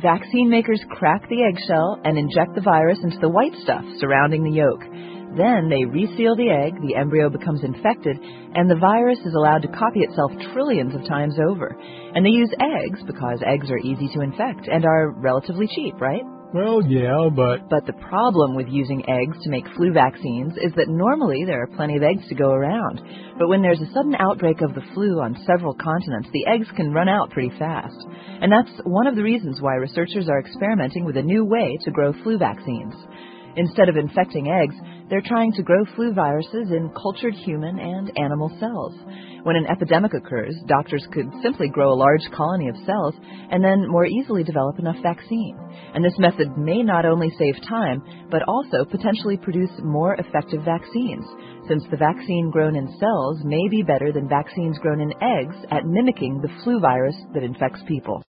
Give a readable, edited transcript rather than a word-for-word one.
Vaccine makers crack the eggshell and inject the virus into the white stuff surrounding the yolk. Then they reseal the egg, the embryo becomes infected, and the virus is allowed to copy itself trillions of times over. And they use eggs because eggs are easy to infect and are relatively cheap, right? Well, yeah, but... But the problem with using eggs to make flu vaccines is that normally there are plenty of eggs to go around. But when there's a sudden outbreak of the flu on several continents, the eggs can run out pretty fast. And that's one of the reasons why researchers are experimenting with a new way to grow flu vaccines. Instead of infecting eggs, they're trying to grow flu viruses in cultured human and animal cells. When an epidemic occurs, doctors could simply grow a large colony of cells and then more easily develop enough vaccine. And this method may not only save time, but also potentially produce more effective vaccines, since the vaccine grown in cells may be better than vaccines grown in eggs at mimicking the flu virus that infects people.